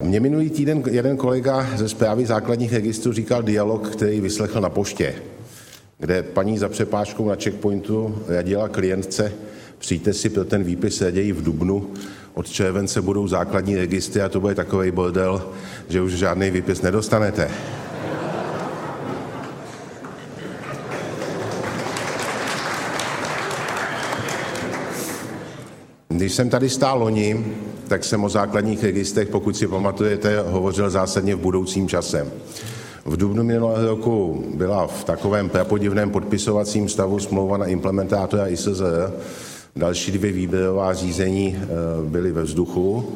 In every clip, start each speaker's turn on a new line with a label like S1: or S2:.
S1: Mě minulý týden jeden kolega ze Správy základních registrů říkal dialog, který vyslechl na poště, kde paní za přepážkou na checkpointu radila klientce: přijďte si pro ten výpis raději v dubnu, od července budou základní registry a to bude takovej bordel, že už žádný výpis nedostanete. Když jsem tady stál loni, tak jsem o základních registrech, pokud si pamatujete, hovořil zásadně v budoucím čase. V dubnu minulého roku byla v takovém prapodivném podpisovacím stavu smlouva na implementátora ISZR. Další 2 výběrová řízení byly ve vzduchu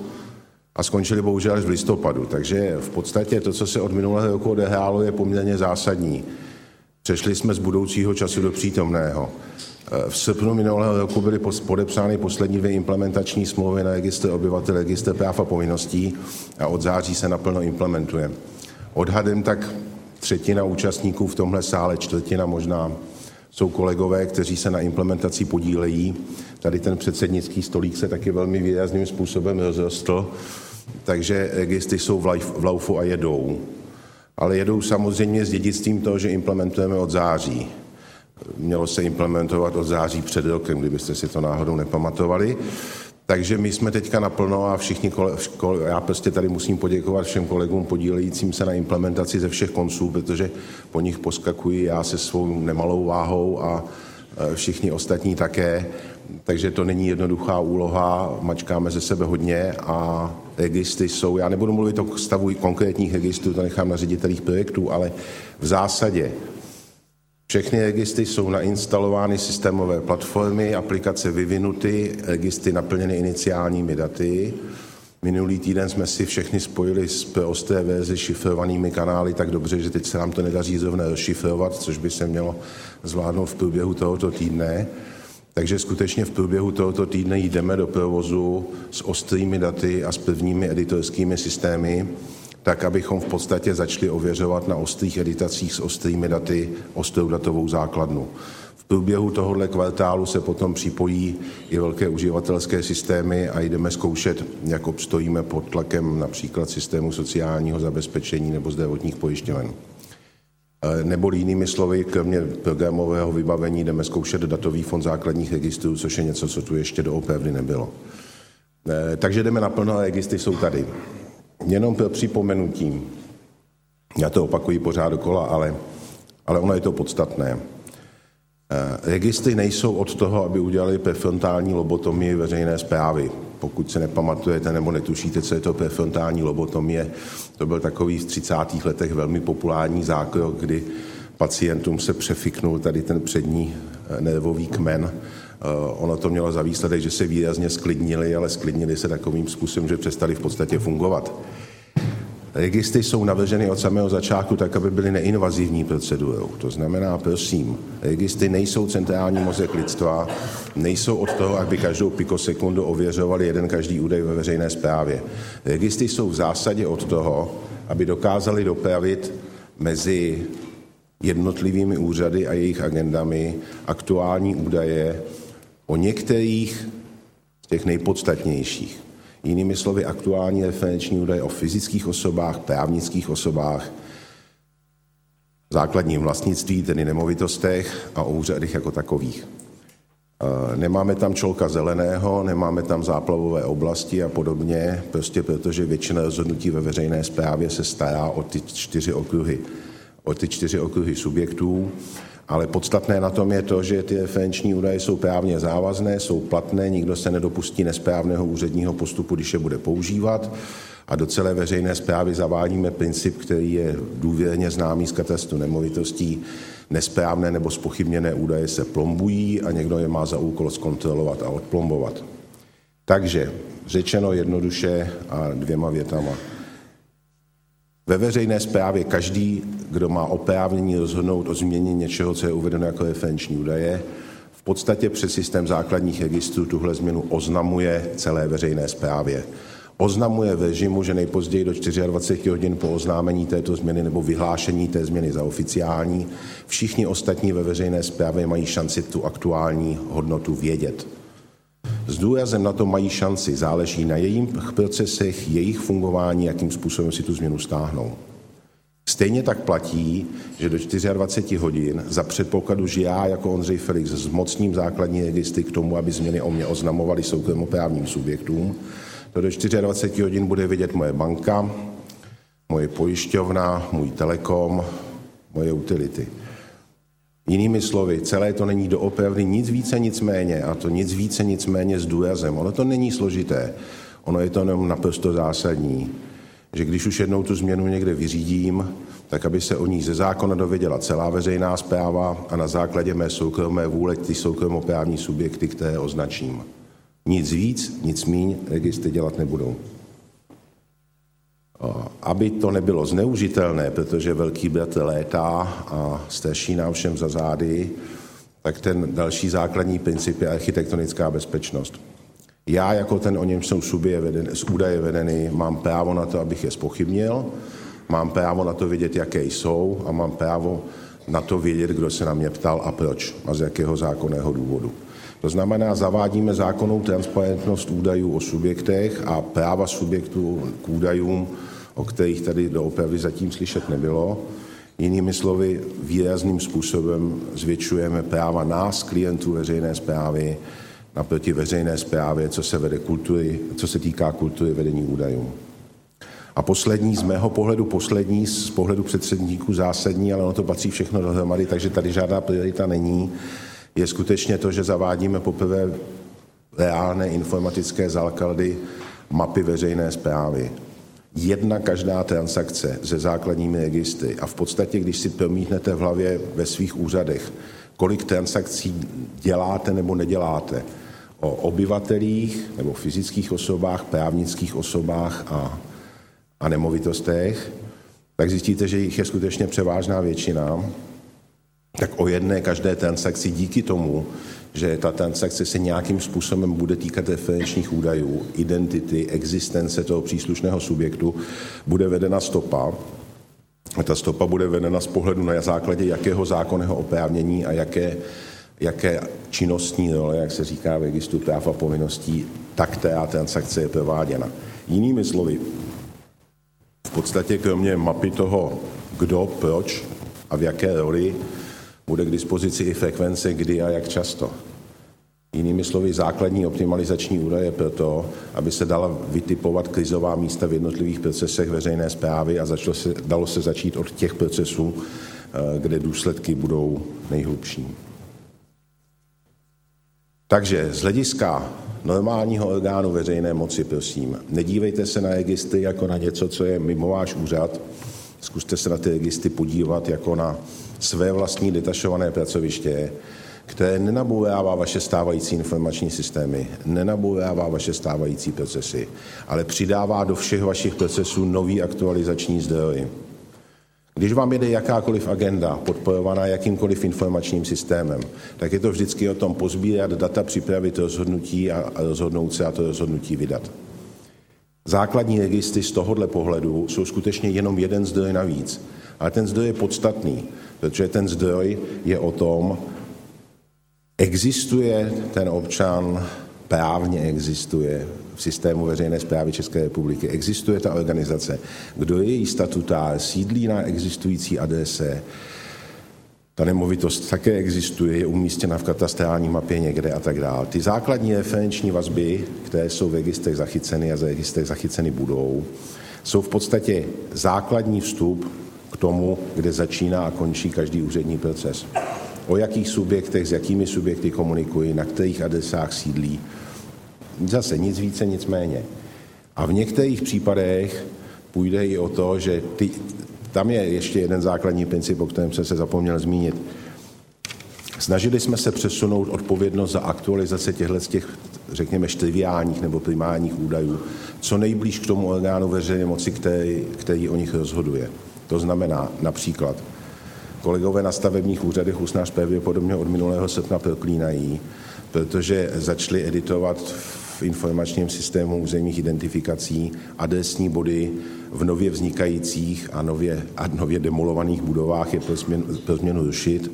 S1: a skončily bohužel až v listopadu. Takže v podstatě to, co se od minulého roku odehrálo, je poměrně zásadní. Přešli jsme z budoucího času do přítomného. V srpnu minulého roku byly podepsány poslední 2 implementační smlouvy na registr obyvatel, registr práv a povinností a od září se naplno implementuje. Odhadem tak 1/3 účastníků v tomhle sále, 1/4 možná, jsou kolegové, kteří se na implementaci podílejí. Tady ten předsednický stolík se taky velmi výrazným způsobem rozrostl, takže registry jsou v laufu a jedou. Ale jedou samozřejmě s dědictvím toho, že implementujeme od září. Mělo se implementovat od září před rokem, kdybyste si to náhodou nepamatovali. Takže my jsme teďka naplno a všichni, já prostě tady musím poděkovat všem kolegům podílejícím se na implementaci ze všech konců, protože po nich poskakuji já se svou nemalou váhou a všichni ostatní také. Takže to není jednoduchá úloha, mačkáme ze sebe hodně a registry jsou, já nebudu mluvit o stavu konkrétních registrů, to nechám na ředitelích projektů, ale v zásadě všechny registry jsou nainstalovány systémové platformy, aplikace vyvinuty, registry naplněny iniciálními daty. Minulý týden jsme si všechny spojili s ostré verzi šifrovanými kanály tak dobře, že teď se nám to nedaří zrovna rozšifrovat, což by se mělo zvládnout v průběhu tohoto týdne. Takže skutečně v průběhu tohoto týdne jdeme do provozu s ostrými daty a s prvními editorskými systémy, tak abychom v podstatě začali ověřovat na ostrých editacích s ostrými daty ostrou datovou základnu. V průběhu tohoto kvartálu se potom připojí i velké uživatelské systémy a jdeme zkoušet, jak obstojíme pod tlakem například systému sociálního zabezpečení nebo zdravotních pojišťoven. Nebo jinými slovy, kromě programového vybavení jdeme zkoušet datový fond základních registrů, což je něco, co tu ještě doopravdy nebylo. Takže jdeme naplno a registry jsou tady. Jenom pro připomenutí, já to opakuji pořád dokola, ale ono je to podstatné. Registry nejsou od toho, aby udělali prefrontální lobotomii veřejné správy. Pokud se nepamatujete nebo netušíte, co je to prefrontální lobotomie, to byl takový v 30. letech velmi populární zákrok, kdy pacientům se přefiknul tady ten přední nervový kmen. Ono to mělo za výsledek, že se výrazně sklidnili, ale sklidnili se takovým způsobem, že přestali v podstatě fungovat. Registry jsou navrženy od samého začátku tak, aby byly neinvazivní procedurou. To znamená, prosím, registry nejsou centrální mozek lidstva, nejsou od toho, aby každou pikosekundu ověřovali jeden každý údaj ve veřejné správě. Registry jsou v zásadě od toho, aby dokázali dopravit mezi jednotlivými úřady a jejich agendami aktuální údaje o některých z těch nejpodstatnějších. Jinými slovy, aktuální referenční údaje o fyzických osobách, právnických osobách, základním vlastnictví, tedy nemovitostech a o úřadech jako takových. Nemáme tam čolka zeleného, nemáme tam záplavové oblasti a podobně, prostě protože většina rozhodnutí ve veřejné správě se stará o ty 4 okruhy subjektů, ale podstatné na tom je to, že ty referenční údaje jsou právně závazné, jsou platné, nikdo se nedopustí nesprávného úředního postupu, když je bude používat a do celé veřejné správy zavádíme princip, který je důvěrně známý z katastru nemovitostí. Nesprávné nebo zpochybněné údaje se plombují a někdo je má za úkol zkontrolovat a odplombovat. Takže řečeno jednoduše a 2 větama. Ve veřejné správě každý, kdo má oprávnění rozhodnout o změně něčeho, co je uvedeno jako referenční údaje, v podstatě přes systém základních registrů tuhle změnu oznamuje celé veřejné správě. Oznamuje v režimu, že nejpozději do 24 hodin po oznámení této změny nebo vyhlášení té změny za oficiální, všichni ostatní ve veřejné správě mají šanci tu aktuální hodnotu vědět. S důrazem na to mají šanci, záleží na jejich procesech, jejich fungování, jakým způsobem si tu změnu stáhnou. Stejně tak platí, že do 24 hodin za předpokladu, že já jako Ondřej Felix zmocním základní registry k tomu, aby změny o mě oznamovaly soukromoprávním subjektům, to do 24 hodin bude vidět moje banka, moje pojišťovna, můj telekom, moje utility. Jinými slovy, celé to není doopravdy nic více, nic méně, a to nic více, nic méně s důrazem. Ono to není složité, ono je to jenom naprosto zásadní, že když už jednou tu změnu někde vyřídím, tak aby se o ní ze zákona dověděla celá veřejná správa a na základě mé soukromé vůle ty soukromoprávní subjekty, které označím. Nic víc, nic míň registry dělat nebudou. Aby to nebylo zneužitelné, protože velký bratr létá a straší nám všem za zády, tak ten další základní princip je architektonická bezpečnost. Já jako ten, o něm jsou údaje vedeny, mám právo na to, abych je zpochybnil, mám právo na to vědět, jaké jsou a mám právo na to vědět, kdo se na mě ptal a proč a z jakého zákonného důvodu. To znamená, zavádíme zákonnou transparentnost údajů o subjektech a práva subjektů k údajům, o kterých tady doopravdy zatím slyšet nebylo. Jinými slovy, výrazným způsobem zvětšujeme práva nás, klientů veřejné správy, naproti veřejné správě, co se týká kultury vedení údajů. A poslední, z mého pohledu poslední, z pohledu předsedníků zásadní, ale ono to patří všechno dohromady, takže tady žádná priorita není, je skutečně to, že zavádíme poprvé reálné informatické základy mapy veřejné správy. Jedna každá transakce se základními registry a v podstatě, když si promítnete v hlavě ve svých úřadech, kolik transakcí děláte nebo neděláte o obyvatelích nebo fyzických osobách, právnických osobách a nemovitostech, tak zjistíte, že jich je skutečně převážná většina. Tak o jedné každé transakci díky tomu, že ta transakce se nějakým způsobem bude týkat referenčních údajů, identity, existence toho příslušného subjektu, bude vedena stopa. A ta stopa bude vedena z pohledu na základě jakého zákonného oprávnění a jaké činnostní role, jak se říká v registru práv a povinností, tak která transakce je prováděna. Jinými slovy, v podstatě kromě mapy toho, kdo, proč a v jaké roli, bude k dispozici i frekvence, kdy a jak často. Jinými slovy, základní optimalizační údaje pro to, aby se dala vytipovat krizová místa v jednotlivých procesech veřejné správy a dalo se začít od těch procesů, kde důsledky budou nejhlubší. Takže z hlediska normálního orgánu veřejné moci, prosím, nedívejte se na registry jako na něco, co je mimo váš úřad. Zkuste se na ty registry podívat jako na své vlastní detašované pracoviště, které nenabourává vaše stávající informační systémy, nenabourává vaše stávající procesy, ale přidává do všech vašich procesů nový aktualizační zdroj. Když vám jede jakákoliv agenda podporovaná jakýmkoliv informačním systémem, tak je to vždycky o tom pozbírat data, připravit rozhodnutí a rozhodnout se a to rozhodnutí vydat. Základní registry z tohohle pohledu jsou skutečně jenom jeden zdroj navíc, ale ten zdroj je podstatný, protože ten zdroj je o tom, existuje ten občan, právně existuje v systému veřejné správy České republiky, existuje ta organizace, kdo je její statutár, sídlí na existující adrese, ta nemovitost také existuje, je umístěna v katastrální mapě někde a tak dále. Ty základní referenční vazby, které jsou v registrech zachyceny a z registrech zachyceny budou, jsou v podstatě základní vstup k tomu, kde začíná a končí každý úřední proces. O jakých subjektech, s jakými subjekty komunikují, na kterých adresách sídlí. Zase nic více, nic méně. A v některých případech půjde i o to, že tam je ještě jeden základní princip, o kterém jsem se zapomněl zmínit. Snažili jsme se přesunout odpovědnost za aktualizace těchto, řekněme, triviálních nebo primárních údajů co nejblíž k tomu orgánu veřejné moci, který o nich rozhoduje. To znamená například, kolegové na stavebních úřadech už nás pravděpodobně od minulého srpna proklínají, protože začali editovat v informačním systému územních identifikací adresní body v nově vznikajících a nově demolovaných budovách je pro změnu rušit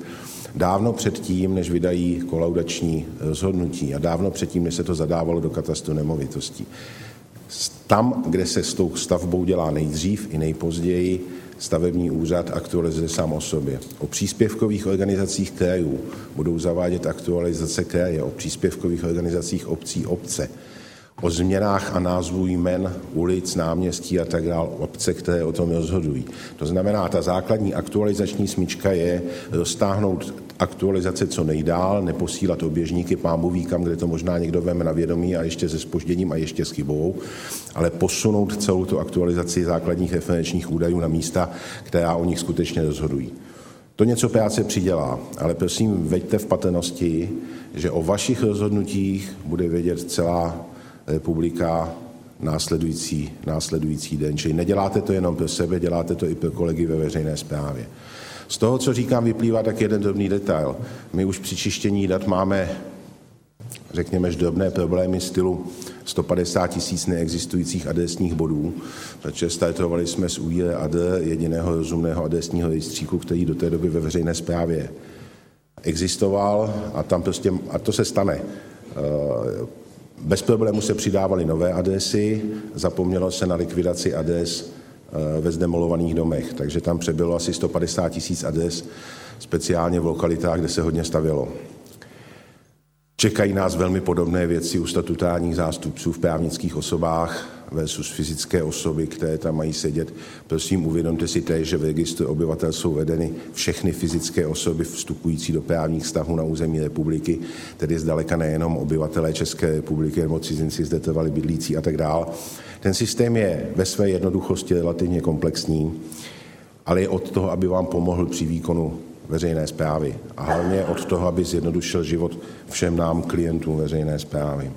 S1: Dávno předtím, než vydají kolaudační rozhodnutí a dávno předtím, než se to zadávalo do katastru nemovitostí. Tam, kde se s tou stavbou dělá nejdřív i nejpozději, stavební úřad aktualizuje sám o sobě. O příspěvkových organizacích krajů budou zavádět aktualizace kraje, o příspěvkových organizacích obcí obce, o změnách a názvu jmen ulic, náměstí a tak dále, obce, které o tom rozhodují. To znamená, ta základní aktualizační smyčka je roztáhnout aktualizace co nejdál, neposílat oběžníky pánbůh ví kam, kde to možná někdo veme na vědomí a ještě se zpožděním a ještě s chybou, ale posunout celou tu aktualizaci základních referenčních údajů na místa, která o nich skutečně rozhodují. To něco práce přidělá, ale prosím, veďte v patrnosti, že o vašich rozhodnutích bude vědět celá republika následující den. Čili neděláte to jenom pro sebe, děláte to i pro kolegy ve veřejné správě. Z toho, co říkám, vyplývá tak jeden drobný detail. My už při čištění dat máme, řekněme, drobné problémy stylu 150 000 neexistujících adresních bodů, protože startovali jsme s UIRAD, jediného rozumného adresního rejstříku, který do té doby ve veřejné správě existoval a to se stane. Bez problému se přidávaly nové adresy, zapomnělo se na likvidaci adres ve zdemolovaných domech, takže tam přebylo asi 150 000 adres, speciálně v lokalitách, kde se hodně stavělo. Čekají nás velmi podobné věci u statutárních zástupců v právnických osobách versus fyzické osoby, které tam mají sedět. Prosím, uvědomte si též, že v registru obyvatel jsou vedeny všechny fyzické osoby vstupující do právních vztahů na území republiky, tedy zdaleka nejenom obyvatelé České republiky nebo cizinci zde trvali bydlící a tak dále. Ten systém je ve své jednoduchosti relativně komplexní, ale je od toho, aby vám pomohl při výkonu veřejné správy a hlavně od toho, aby zjednodušil život všem nám, klientům veřejné správy.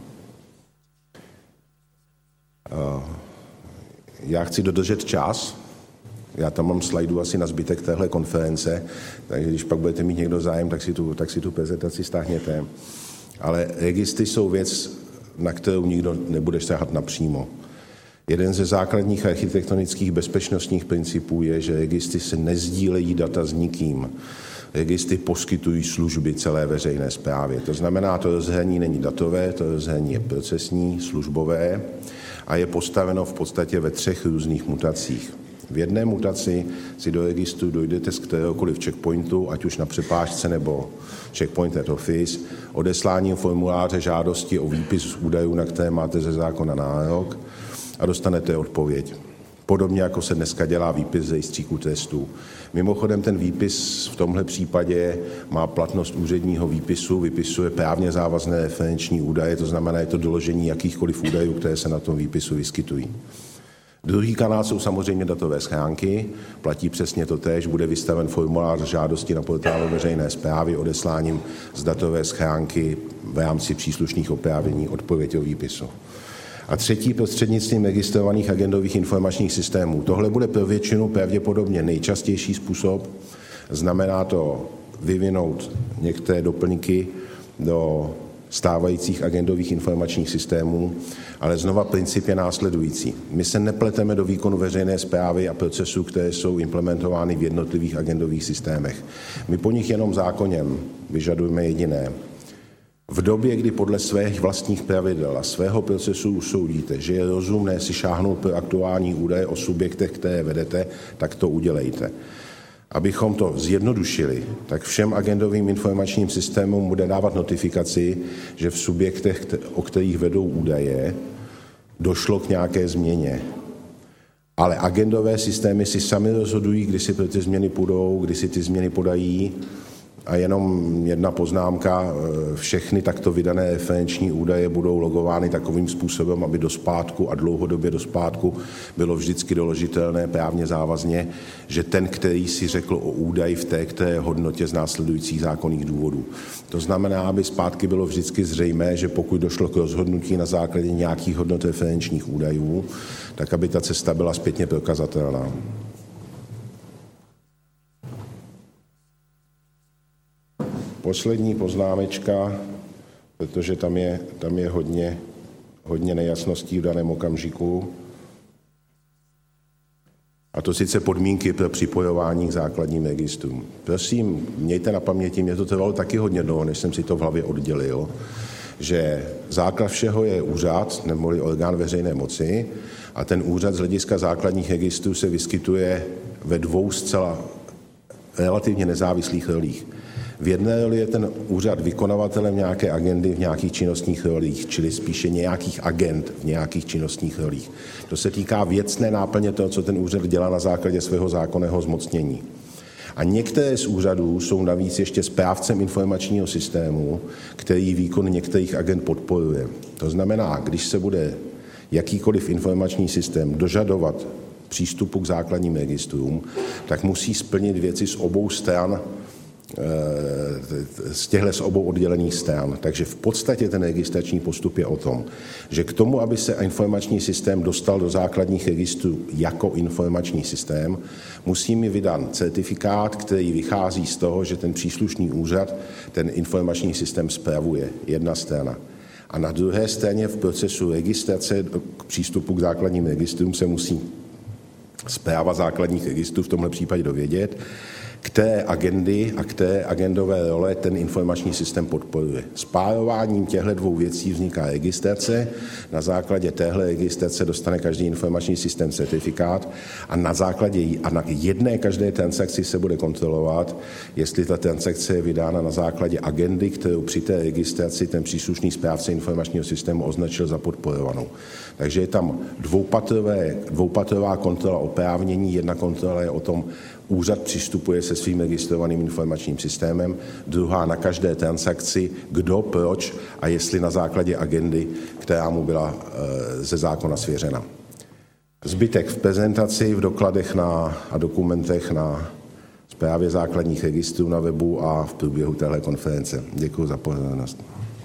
S1: Já chci dodržet čas. Já tam mám slajdu asi na zbytek téhle konference, takže když pak budete mít někdo zájem, tak si tu prezentaci stáhněte. Ale registry jsou věc, na kterou nikdo nebude sahat napřímo. Jeden ze základních architektonických bezpečnostních principů je, že registry se nezdílejí data s nikým. Registry poskytují služby celé veřejné správě. To znamená, to rozhraní není datové, to rozhraní je procesní, službové a je postaveno v podstatě ve 3 různých mutacích. V jedné mutaci si do registru dojdete z kteréhokoliv checkpointu, ať už na přepážce nebo checkpoint at office, odesláním formuláře žádosti o výpis údajů, na které máte ze zákona nárok, a dostanete odpověď. Podobně jako se dneska dělá výpis z rejstříku trestů. Mimochodem ten výpis v tomhle případě má platnost úředního výpisu, vypisuje právně závazné referenční údaje, to znamená, je to doložení jakýchkoliv údajů, které se na tom výpisu vyskytují. Druhý kanál jsou samozřejmě datové schránky, platí přesně to též, bude vystaven formulář žádosti na portálu veřejné správy odesláním z datové schránky v rámci příslušných oprávnění odpověď o výpisu. A třetí prostřednictvím registrovaných agendových informačních systémů. Tohle bude pro většinu pravděpodobně nejčastější způsob. Znamená to vyvinout některé doplňky do stávajících agendových informačních systémů, ale znova princip je následující. My se nepleteme do výkonu veřejné správy a procesů, které jsou implementovány v jednotlivých agendových systémech. My po nich jenom zákonem vyžadujeme jediné. V době, kdy podle svých vlastních pravidel a svého procesu usoudíte, že je rozumné si šáhnout pro aktuální údaje o subjektech, které vedete, tak to udělejte. Abychom to zjednodušili, tak všem agendovým informačním systémům bude dávat notifikaci, že v subjektech, o kterých vedou údaje, došlo k nějaké změně. Ale agendové systémy si sami rozhodují, kdy si pro ty změny půjdou, kdy si ty změny podají. A jenom jedna poznámka, všechny takto vydané referenční údaje budou logovány takovým způsobem, aby do zpátku a dlouhodobě do zpátku bylo vždycky doložitelné právně závazně, že ten, který si řekl o údaji v té které hodnotě z následujících zákonných důvodů. To znamená, aby zpátky bylo vždycky zřejmé, že pokud došlo k rozhodnutí na základě nějakých hodnot referenčních údajů, tak aby ta cesta byla zpětně prokazatelná. Poslední poznámečka, protože tam je hodně nejasností v daném okamžiku. A to sice podmínky pro připojování k základním registrům. Prosím, mějte na paměti, mě to trvalo taky hodně dlouho, než jsem si to v hlavě oddělil, že základ všeho je úřad, neboli orgán veřejné moci, a ten úřad z hlediska základních registrů se vyskytuje ve dvou zcela relativně nezávislých rolích. V jedné roli je ten úřad vykonavatelem nějaké agendy v nějakých činnostních rolích, čili spíše nějakých agend v nějakých činnostních rolích. To se týká věcné náplně toho, co ten úřad dělá na základě svého zákonného zmocnění. A některé z úřadů jsou navíc ještě správcem informačního systému, který výkon některých agend podporuje. To znamená, když se bude jakýkoliv informační systém dožadovat přístupu k základním registrům, tak musí splnit věci z obou stran, z obou oddělených stran. Takže v podstatě ten registrační postup je o tom, že k tomu, aby se informační systém dostal do základních registrů jako informační systém, musí mi vydán certifikát, který vychází z toho, že ten příslušný úřad ten informační systém spravuje, jedna strana. A na druhé straně v procesu registrace k přístupu k základním registrům se musí správa základních registrů v tomhle případě dovědět, které agendy a které agendové role ten informační systém podporuje. Spárováním těchto dvou věcí vzniká registrace, na základě téhle registrace dostane každý informační systém certifikát a na jedné každé transakci se bude kontrolovat, jestli ta transakce je vydána na základě agendy, kterou při té registraci ten příslušný správce informačního systému označil za podporovanou. Takže je tam dvoupatrová kontrola oprávnění, jedna kontrola je o tom, úřad přistupuje se svým registrovaným informačním systémem, druhá na každé transakci, kdo, proč a jestli na základě agendy, která mu byla ze zákona svěřena. Zbytek v prezentaci, v dokladech a dokumentech na správě základních registrů na webu a v průběhu téhle konference. Děkuji za pozornost.